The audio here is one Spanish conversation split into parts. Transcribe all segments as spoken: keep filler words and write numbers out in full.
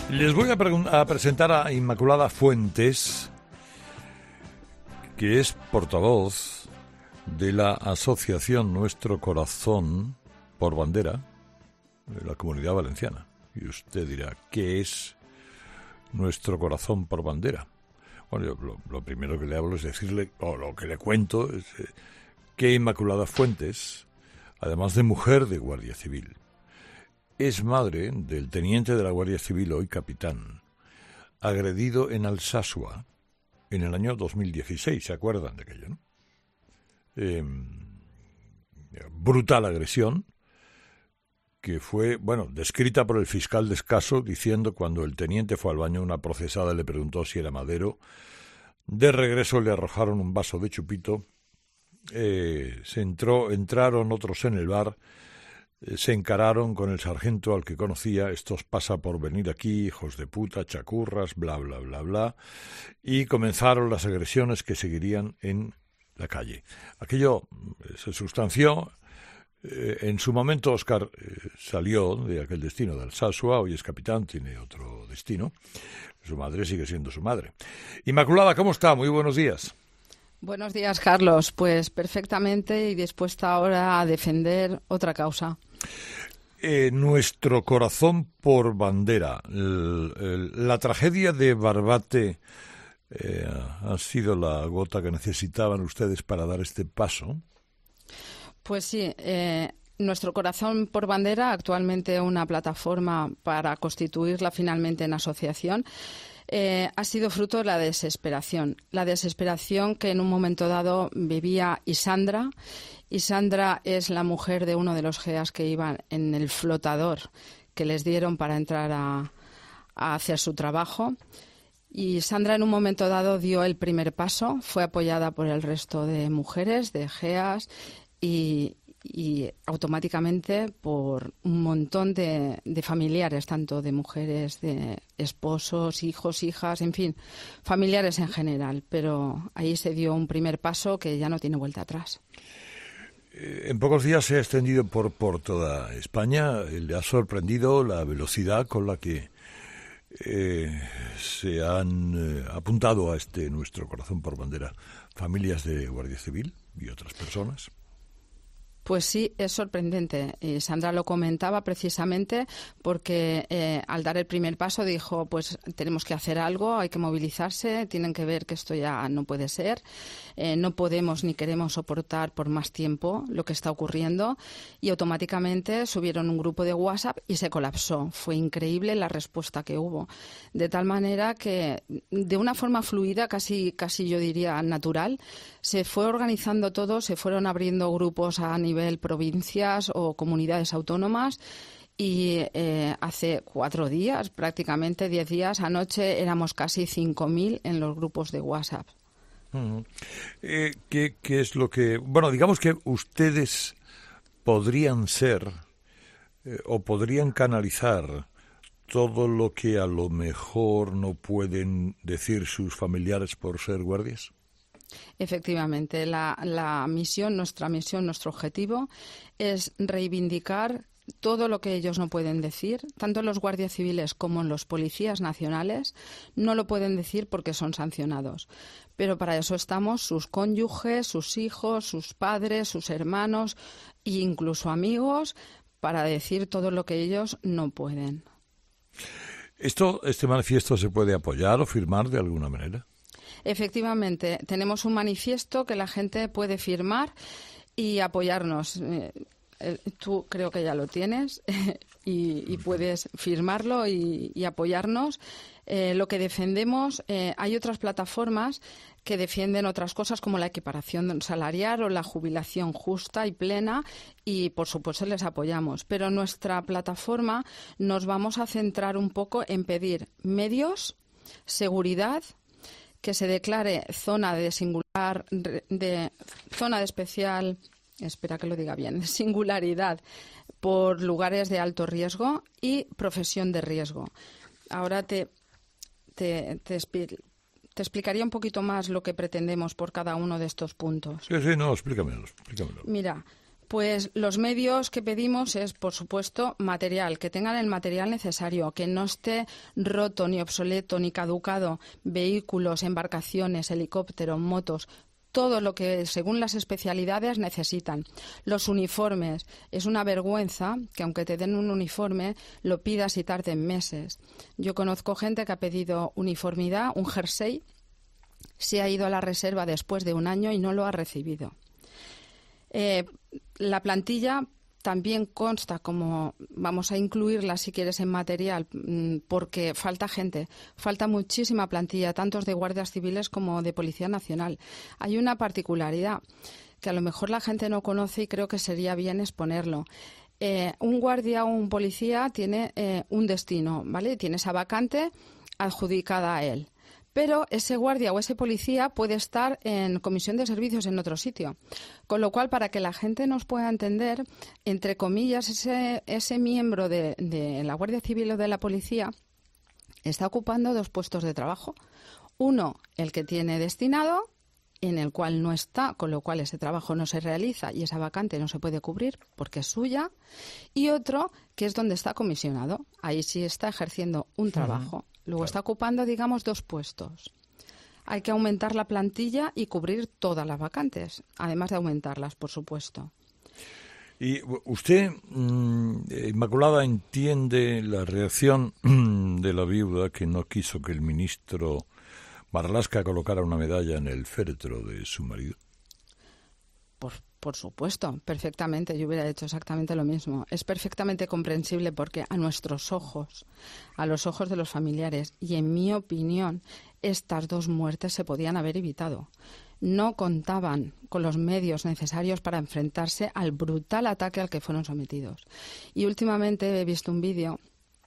Les voy a, a presentar a Inmaculada Fuentes, que es portavoz de la asociación Nuestro Corazón por Bandera de la Comunidad Valenciana. Y usted dirá, ¿qué es Nuestro Corazón por Bandera? Bueno, yo lo, lo primero que le hablo es decirle, o lo que le cuento, es eh, que Inmaculada Fuentes, además de mujer de Guardia Civil, es madre del teniente de la Guardia Civil, hoy capitán, agredido en Alsasua en el año dos mil dieciséis. ¿Se acuerdan de aquello, no? Eh, brutal agresión que fue, bueno, descrita por el fiscal de Escaso, diciendo cuando el teniente fue al baño, una procesada le preguntó si era Madero. De regreso le arrojaron un vaso de chupito. Eh, se entró, entraron otros en el bar. Se encararon con el sargento al que conocía, estos pasa por venir aquí, hijos de puta, chacurras, bla, bla, bla, bla, y comenzaron las agresiones que seguirían en la calle. Aquello se sustanció. Eh, en su momento Óscar eh, salió de aquel destino de Alsasua, hoy es capitán, tiene otro destino. Su madre sigue siendo su madre. Inmaculada, ¿cómo está? Muy buenos días. Buenos días, Carlos. Pues perfectamente y dispuesta ahora a defender otra causa. Eh, nuestro corazón por bandera. El, el, la tragedia de Barbate eh, ha sido la gota que necesitaban ustedes para dar este paso. Pues sí, eh, Nuestro Corazón por Bandera, actualmente una plataforma para constituirla finalmente en asociación, Eh, ha sido fruto de la desesperación. La desesperación que en un momento dado vivía Isandra. Isandra es la mujer de uno de los GEAs que iban en el flotador que les dieron para entrar a, a hacer su trabajo. Y Sandra en un momento dado dio el primer paso, fue apoyada por el resto de mujeres, de GEAs y... y automáticamente por un montón de, de familiares, tanto de mujeres, de esposos, hijos, hijas, en fin, familiares en general. Pero ahí se dio un primer paso que ya no tiene vuelta atrás. Eh, en pocos días se ha extendido por, por toda España. Le ha sorprendido la velocidad con la que eh, se han eh, apuntado a este Nuestro Corazón por Bandera familias de Guardia Civil y otras personas. Pues sí, es sorprendente. Y Sandra lo comentaba precisamente porque eh, al dar el primer paso dijo, pues tenemos que hacer algo, hay que movilizarse, tienen que ver que esto ya no puede ser, eh, no podemos ni queremos soportar por más tiempo lo que está ocurriendo, y automáticamente subieron un grupo de WhatsApp y se colapsó. Fue increíble la respuesta que hubo, de tal manera que de una forma fluida, casi, casi yo diría natural, se fue organizando todo, se fueron abriendo grupos a nivel nivel provincias o comunidades autónomas y eh, hace cuatro días, prácticamente diez días, anoche éramos casi cinco mil en los grupos de WhatsApp. Uh-huh. Eh, ¿qué, ¿Qué es lo que...? Bueno, digamos que ustedes podrían ser eh, o podrían canalizar todo lo que a lo mejor no pueden decir sus familiares por ser guardias. Efectivamente, la, la misión, nuestra misión, nuestro objetivo es reivindicar todo lo que ellos no pueden decir, tanto los guardias civiles como los policías nacionales no lo pueden decir porque son sancionados. Pero para eso estamos sus cónyuges, sus hijos, sus padres, sus hermanos e incluso amigos, para decir todo lo que ellos no pueden. ¿Esto, este manifiesto se puede apoyar o firmar de alguna manera? Efectivamente, tenemos un manifiesto que la gente puede firmar y apoyarnos. Eh, eh, tú creo que ya lo tienes y, y puedes firmarlo y, y apoyarnos. Eh, lo que defendemos, eh, hay otras plataformas que defienden otras cosas como la equiparación salarial o la jubilación justa y plena y, por supuesto, les apoyamos. Pero nuestra plataforma nos vamos a centrar un poco en pedir medios, seguridad, que se declare zona de singular, de zona de especial, espera que lo diga bien, de singularidad por lugares de alto riesgo y profesión de riesgo. Ahora te, te, te, te explicaría un poquito más lo que pretendemos por cada uno de estos puntos. Sí, sí, no, explícamelo, explícamelo. Mira, Pues los medios que pedimos es, por supuesto, material, que tengan el material necesario, que no esté roto, ni obsoleto, ni caducado, vehículos, embarcaciones, helicópteros, motos, todo lo que según las especialidades necesitan. Los uniformes, es una vergüenza que aunque te den un uniforme lo pidas y tarden meses. Yo conozco gente que ha pedido uniformidad, un jersey, se ha ido a la reserva después de un año y no lo ha recibido. Eh, la plantilla también consta, como vamos a incluirla si quieres en material, porque falta gente, falta muchísima plantilla, tanto de guardias civiles como de Policía Nacional. Hay una particularidad que a lo mejor la gente no conoce y creo que sería bien exponerlo. Eh, un guardia o un policía tiene eh, un destino, ¿vale? Tiene esa vacante adjudicada a él. Pero ese guardia o ese policía puede estar en comisión de servicios en otro sitio. Con lo cual, para que la gente nos pueda entender, entre comillas, ese, ese miembro de, de la Guardia Civil o de la policía está ocupando dos puestos de trabajo. Uno, el que tiene destinado, en el cual no está, con lo cual ese trabajo no se realiza y esa vacante no se puede cubrir porque es suya. Y otro, que es donde está comisionado. Ahí sí está ejerciendo un trabajo. Luego está ocupando, digamos, dos puestos. Hay que aumentar la plantilla y cubrir todas las vacantes, además de aumentarlas, por supuesto. Y usted, Inmaculada, entiende la reacción de la viuda que no quiso que el ministro Marlaska colocara una medalla en el féretro de su marido. Por, por supuesto, perfectamente. Yo hubiera hecho exactamente lo mismo. Es perfectamente comprensible porque a nuestros ojos, a los ojos de los familiares y en mi opinión, estas dos muertes se podían haber evitado. No contaban con los medios necesarios para enfrentarse al brutal ataque al que fueron sometidos. Y últimamente he visto un vídeo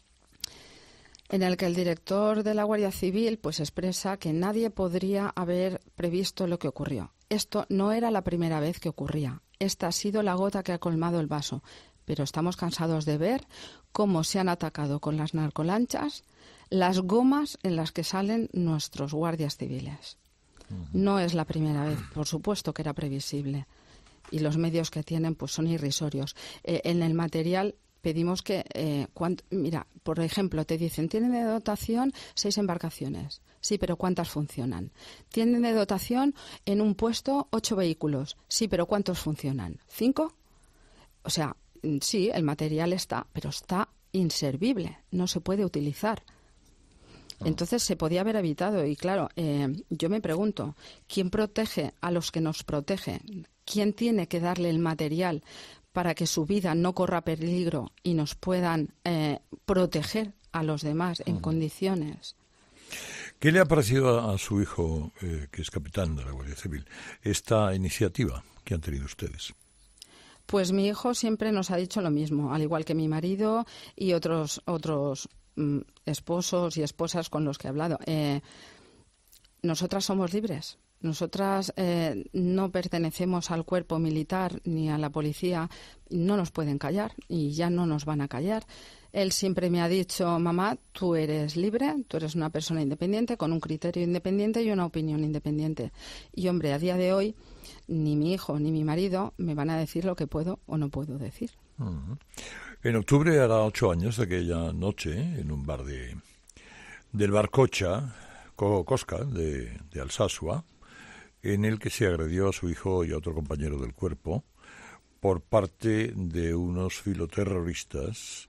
en el que el director de la Guardia Civil pues expresa que nadie podría haber previsto lo que ocurrió. Esto no era la primera vez que ocurría. Esta ha sido la gota que ha colmado el vaso. Pero estamos cansados de ver cómo se han atacado con las narcolanchas las gomas en las que salen nuestros guardias civiles. No es la primera vez, por supuesto que era previsible. Y los medios que tienen pues son irrisorios. Eh, en el material pedimos que, eh, cuant, mira, por ejemplo, te dicen, tienen de dotación seis embarcaciones. Sí, pero ¿cuántas funcionan? Tienen de dotación en un puesto ocho vehículos. Sí, pero ¿cuántos funcionan? ¿Cinco? O sea, sí, el material está, pero está inservible, no se puede utilizar. Entonces se podía haber evitado. Y claro, eh, yo me pregunto, ¿quién protege a los que nos protegen? ¿Quién tiene que darle el material para que su vida no corra peligro y nos puedan eh, proteger a los demás en uh-huh. condiciones? ¿Qué le ha parecido a, a su hijo, eh, que es capitán de la Guardia Civil, esta iniciativa que han tenido ustedes? Pues mi hijo siempre nos ha dicho lo mismo, al igual que mi marido y otros otros mm, esposos y esposas con los que he hablado. Eh, nosotras somos libres. Nosotras eh, no pertenecemos al cuerpo militar ni a la policía, no nos pueden callar y ya no nos van a callar. Él siempre me ha dicho, mamá, tú eres libre, tú eres una persona independiente, con un criterio independiente y una opinión independiente. Y, hombre, a día de hoy, ni mi hijo ni mi marido me van a decir lo que puedo o no puedo decir. Uh-huh. En octubre hará ocho años de aquella noche, ¿eh? en un bar de del Barcocha, Cosca, de, de Alsasua, en el que se agredió a su hijo y a otro compañero del cuerpo por parte de unos filoterroristas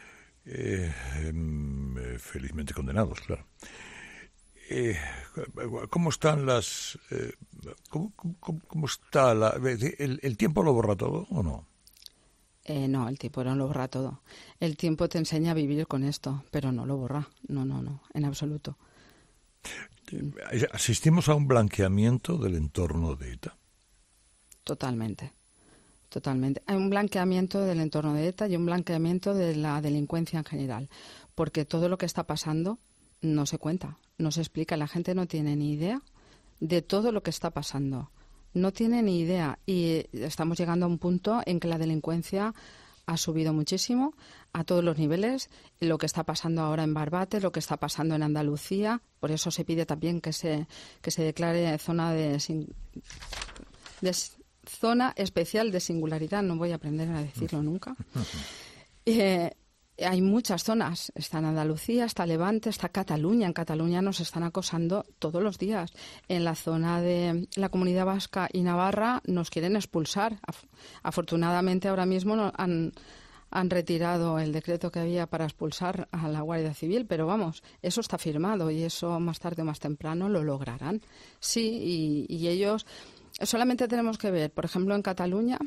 eh, eh, felizmente condenados, claro. Eh, ¿Cómo están las... Eh, cómo, cómo, ¿Cómo está la... El, el tiempo lo borra todo o no? Eh, no, el tiempo no lo borra todo. El tiempo te enseña a vivir con esto, pero no lo borra. No, no, no, en absoluto. ¿Asistimos a un blanqueamiento del entorno de ETA? Totalmente, totalmente. Hay un blanqueamiento del entorno de ETA y un blanqueamiento de la delincuencia en general, porque todo lo que está pasando no se cuenta, no se explica. La gente no tiene ni idea de todo lo que está pasando. No tiene ni idea y estamos llegando a un punto en que la delincuencia ha subido muchísimo a todos los niveles. Lo que está pasando ahora en Barbate, lo que está pasando en Andalucía, por eso se pide también que se que se declare zona de, de zona especial de singularidad, no voy a aprender a decirlo nunca. Eh, hay muchas zonas, está en Andalucía, está Levante, está Cataluña. En Cataluña nos están acosando todos los días. En la zona de la Comunidad Vasca y Navarra nos quieren expulsar. Afortunadamente ahora mismo no, han, han retirado el decreto que había para expulsar a la Guardia Civil, pero vamos, eso está firmado y eso más tarde o más temprano lo lograrán. Sí, y, y ellos... Solamente tenemos que ver, por ejemplo, en Cataluña,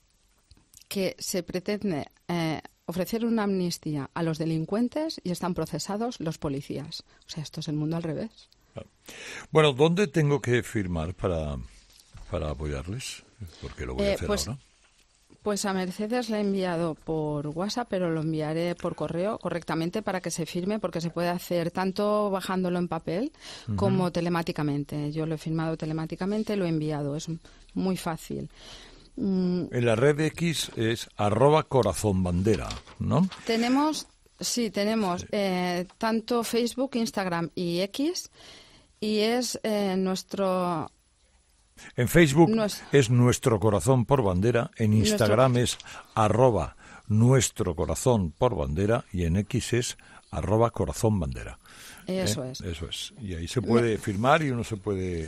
que se pretende... Eh, ofrecer una amnistía a los delincuentes y están procesados los policías. O sea, esto es el mundo al revés. Bueno, ¿dónde tengo que firmar para, para apoyarles? Porque lo voy a eh, hacer pues, ahora. Pues a Mercedes le he enviado por WhatsApp, pero lo enviaré por correo correctamente para que se firme, porque se puede hacer tanto bajándolo en papel uh-huh. como telemáticamente. Yo lo he firmado telemáticamente, lo he enviado. Es muy fácil. En la red X es arroba corazón bandera, ¿no? Tenemos, sí, tenemos sí. Eh, tanto Facebook, Instagram y X, y es eh, nuestro... En Facebook nuestro, es Nuestro Corazón por Bandera, en Instagram nuestro, es arroba Nuestro Corazón por Bandera y en X es arroba Corazón Bandera. Eso ¿Eh? es. Eso es. Y ahí se puede firmar y uno se puede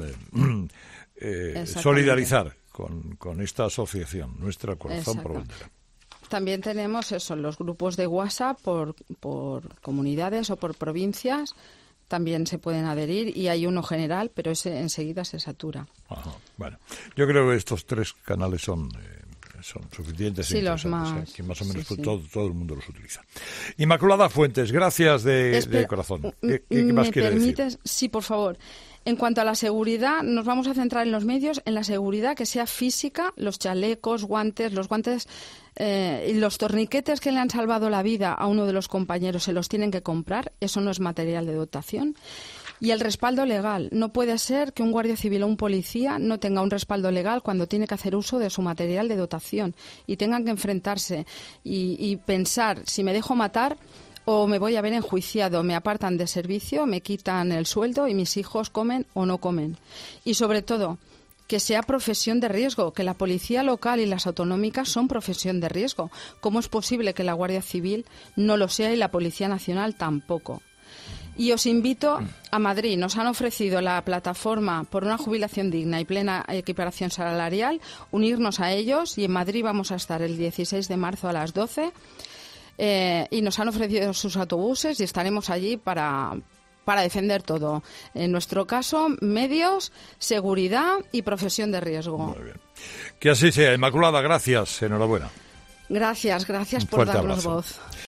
eh, solidarizar Con, con esta asociación, Nuestro Corazón por Bandera. También tenemos eso, los grupos de WhatsApp por, por comunidades o por provincias, también se pueden adherir y hay uno general, pero ese enseguida se satura. Ajá, bueno, yo creo que estos tres canales son, eh, son suficientes. Sí, los más. ¿eh? Que más o menos sí, sí. Todo, todo el mundo los utiliza. Inmaculada Fuentes, gracias de, Espera, de corazón. ¿Qué, qué más ¿me quiere permites? decir? Sí, por favor. En cuanto a la seguridad, nos vamos a centrar en los medios, en la seguridad que sea física, los chalecos, guantes, los guantes eh, y los torniquetes que le han salvado la vida a uno de los compañeros se los tienen que comprar, eso no es material de dotación. Y el respaldo legal. No puede ser que un guardia civil o un policía no tenga un respaldo legal cuando tiene que hacer uso de su material de dotación y tengan que enfrentarse y, y pensar, si me dejo matar... o me voy a ver enjuiciado, me apartan de servicio, me quitan el sueldo y mis hijos comen o no comen. Y sobre todo, que sea profesión de riesgo, que la policía local y las autonómicas son profesión de riesgo. ¿Cómo es posible que la Guardia Civil no lo sea y la Policía Nacional tampoco? Y os invito a Madrid. Nos han ofrecido la plataforma por una jubilación digna y plena equiparación salarial, unirnos a ellos y en Madrid vamos a estar el dieciséis de marzo a las doce. Eh, y nos han ofrecido sus autobuses y estaremos allí para, para defender todo. En nuestro caso, medios, seguridad y profesión de riesgo. Muy bien. Que así sea. Inmaculada, gracias. Enhorabuena. Gracias, gracias por darnos abrazo. voz.